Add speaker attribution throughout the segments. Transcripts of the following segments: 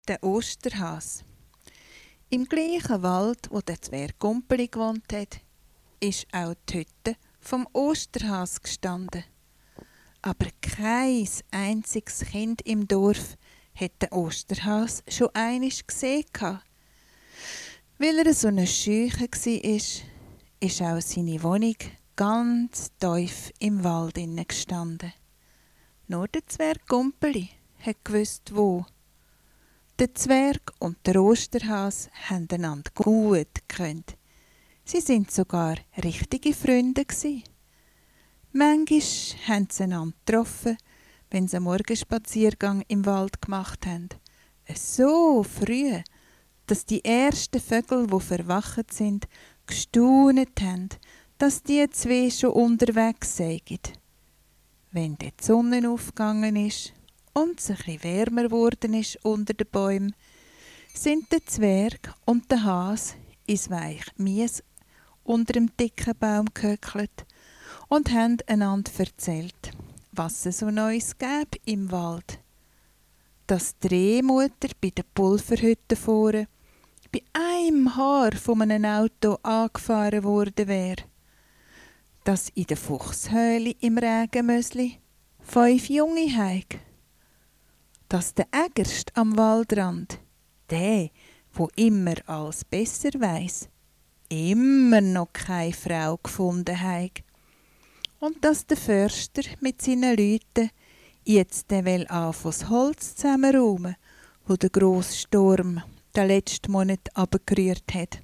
Speaker 1: Der Osterhas. Im gleichen Wald, wo der Zwerg Gumpeli gewohnt hat, ist auch die Hütte vom Osterhas gestanden. Aber kein einziges Kind im Dorf hat den Osterhas schon einmal gesehen. Weil er so eine Scheuche war, ist auch seine Wohnung ganz tief im Wald gestanden. Nur der Zwerg Gumpeli hat gewusst, wo. Der Zwerg und der Osterhas haben einander gut gekannt. Sie sind sogar richtige Freunde gsi. Manchmal haben sie einander getroffen, wenn sie einen Morgenspaziergang im Wald gemacht haben. So früh, dass die ersten Vögel, die verwacht sind, gestaunet haben, dass die zwei schon unterwegs seien. Wenn die Sonne aufgegangen ist und es ein bisschen wärmer geworden ist unter den Bäumen, sind der Zwerg und der Has ins weiche Mies unter dem dicken Baum gehöckelt und haben einander erzählt, was es so Neues gäbe im Wald. Dass die Rehmutter bei der Pulverhütte vorne bei einem Haar von einem Auto angefahren worden wäre. Dass in der Fuchshöhle im Regenmösli 5 Junge heig. Dass der Ägerst am Waldrand, der, wo immer alles besser weiss, immer noch keine Frau gefunden heig. Und dass der Förster mit seinen Leuten jetzt das Holz zusammenräumen, wo der grosse Sturm den letzten Monat abgerührt hat.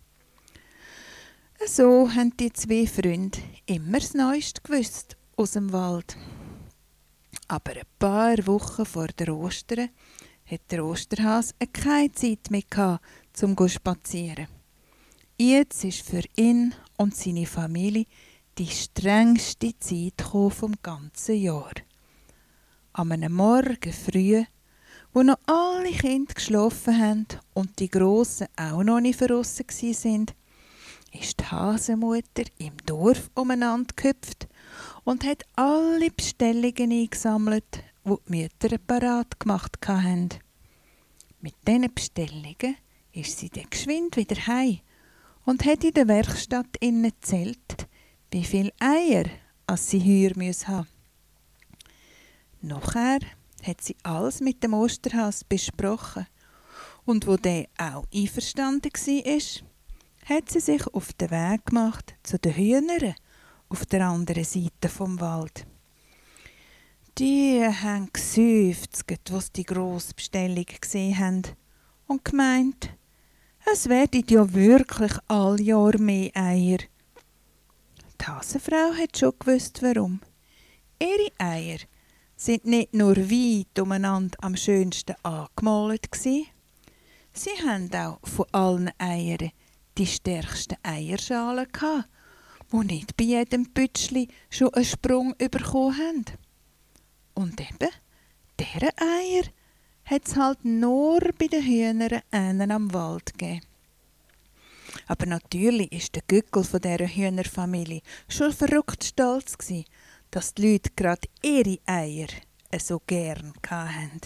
Speaker 1: So haben die zwei Freunde immer das Neueste gewusst aus dem Wald. Aber ein paar Wochen vor der Ostern hat der Osterhas keine Zeit mehr gehabt, zum zu spazieren. Jetzt ist für ihn und seine Familie die strengste Zeit vom ganzen Jahr. An einem Morgen früh, wo noch alle Kinder geschlafen haben und die Grossen auch noch nicht draussen waren, ist die Hasenmutter im Dorf umeinander gehüpft und hat alle Bestellungen eingesammelt, die die Mütter parat gemacht hatten. Mit diesen Bestellungen ist sie dann geschwind wieder heim und hat in der Werkstatt gezählt, wie viele Eier sie heuer haben müssen. Nachher hat sie alles mit dem Osterhas besprochen und wo der auch einverstanden war, hat sie sich auf den Weg gemacht zu den Hühnern auf der anderen Seite vom Wald. Die haben geseufzt, als sie die grosse Bestellung gesehen haben und gemeint, es werden ja wirklich all Jahr mehr Eier. Die Hasenfrau hat schon gewusst, warum. Ihre Eier sind nicht nur weit umeinander am schönsten angemalt gsi, sie haben auch von allen Eiern die stärksten Eierschalen gehabt, die nicht bei jedem Pütschli schon einen Sprung bekommen haben. Und eben, diese Eier hat es halt nur bei den Hühnern einen am Wald gegeben. Aber natürlich ist der Gückel von dieser Hühnerfamilie schon verrückt stolz gsi, dass die Leute gerade ihre Eier so gern hatten.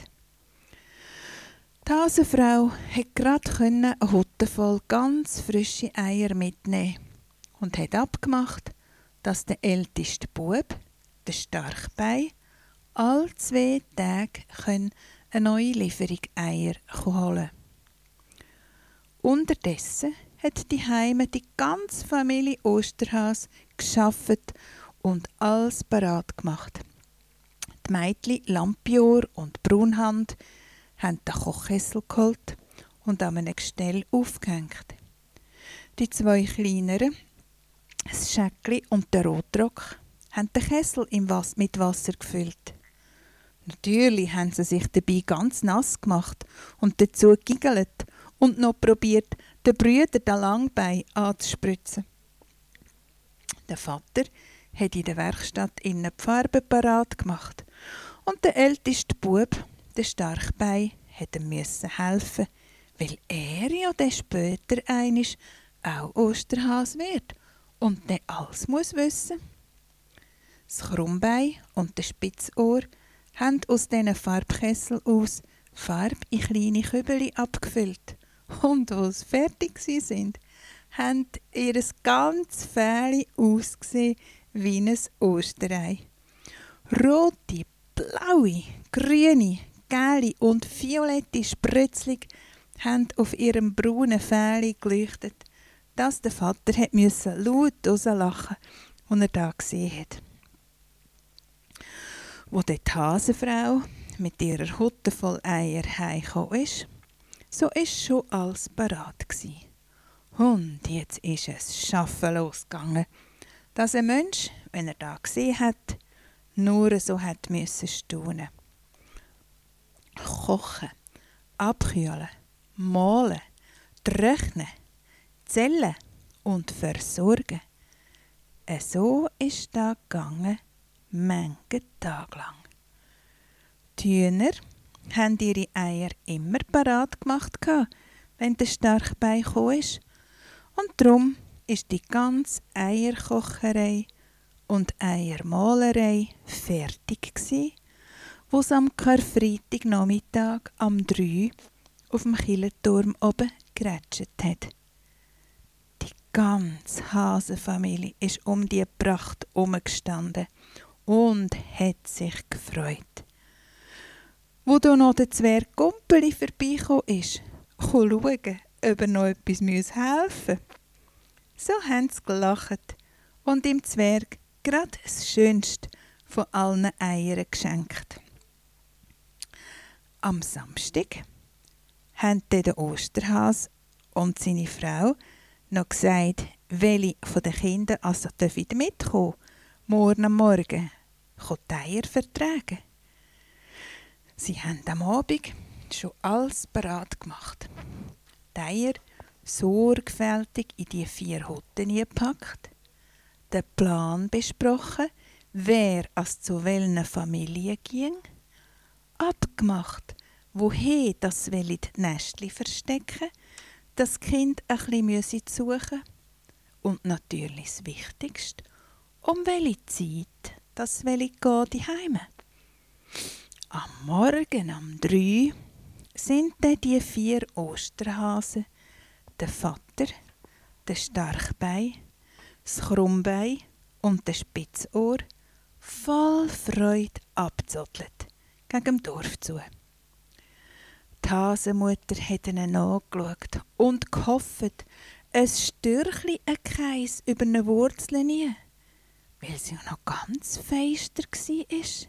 Speaker 1: Die Hasenfrau konnte gerade eine Hutte voll ganz frische Eier mitnehmen und hat abgemacht, dass der älteste Bub, der Starkbein, alle 2 Tage eine neue Lieferung Eier holen. Unterdessen hat die Heime die ganze Familie Osterhas geschafft und alles parat gemacht. Die Mädchen Lampior und Brunhand haben den Kochkessel geholt und an einem Gestell aufgehängt. Die 2 kleineren, das Schäckli und der Rotrock, haben den Kessel mit Wasser gefüllt. Natürlich haben sie sich dabei ganz nass gemacht und dazu giggelt und noch probiert, den Brüdern den Langbein anzuspritzen. Der Vater hat in der Werkstatt die Farbe parat gemacht und der älteste Bub, der Starkbein, hat ihm helfen, weil er ja dann später einmal auch Osterhas wird und dann alles muss wissen. Das Krummbein und der Spitzohr haben aus diesen Farbkessel aus Farbe in kleine Kübeli abgefüllt. Und als sie fertig sind, haben ihr ganz Fähli ausgesehen wie ein Osterei. Rote, blaue, grüne, gelbe und violette Spritzling haben auf ihrem braunen Fähli geleuchtet, dass der Vater laut rauslachen musste, als er da gesehen hat. Wo die Hasenfrau mit ihrer Hutte voll Eier heimgekommen ist, so ist schon alles parat gsi. Und jetzt ist es Schaffen losgegangen, dass ein Mensch, wenn er da gesehen hat, nur so hat müssen staunen. Kochen, abkühlen, mahlen, trocknen, zählen und versorgen. So ist da gegangen, manchen Tag lang. Die Hühner haben ihre Eier immer parat gemacht, wenn der Starkbein gekommen ist. Und darum ist die ganze Eierkocherei und Eiermalerei fertig gsi, wo es am Karfreitagnachmittag am 3 auf dem Kirchenturm oben geratscht hat. Die ganze Hasenfamilie ist um die Pracht herumgestanden und hat sich gefreut. Wo da noch der Zwerg Gumpeli vorbeigekommen ist, schauen, ob er noch etwas helfen muss. So haben sie gelacht und dem Zwerg gerade das Schönste von allen Eiern geschenkt. Am Samstag haben der Osterhase und seine Frau noch gesagt, welche von den Kindern also wieder mitkommen, morgen am Morgen, die Eier vertragen. Sie haben am Abend schon alles bereit gemacht. Die Eier sorgfältig in die 4 Hutten gepackt, den Plan besprochen, wer als zu welchen Familie ging, abgemacht, woher das die Nestli verstecken, das Kind ein bisschen suchen und natürlich das Wichtigste, um welche Zeit das geht die Heime. Am Morgen um 3 sind dann die 4 Osterhasen, der Vater, der Starkbein, das Krummbein und der Spitzohr, voll Freude abgezottelt gegen dem Dorf zu. Die Hasenmutter hat ihnen angeschaut und gehofft, ein Störchli keis über eine Wurzel nie, weil sie noch ganz feister war.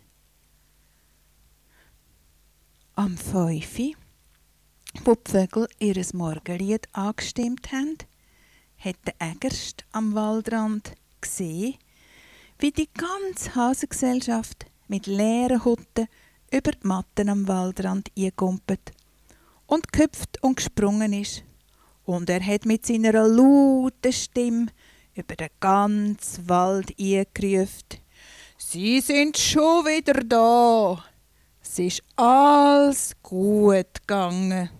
Speaker 1: Am 5, wo die Vögel ihr Morgenlied angestimmt haben, hat der Ägerst am Waldrand gesehen, wie die ganze Hasengesellschaft mit leeren Hutten über die Matten am Waldrand eingekumpelt und gehüpft und gesprungen ist. Und er hat mit seiner lauten Stimme über den ganzen Wald eingerufen: «Sie sind schon wieder da! Es ist alles gut gegangen.»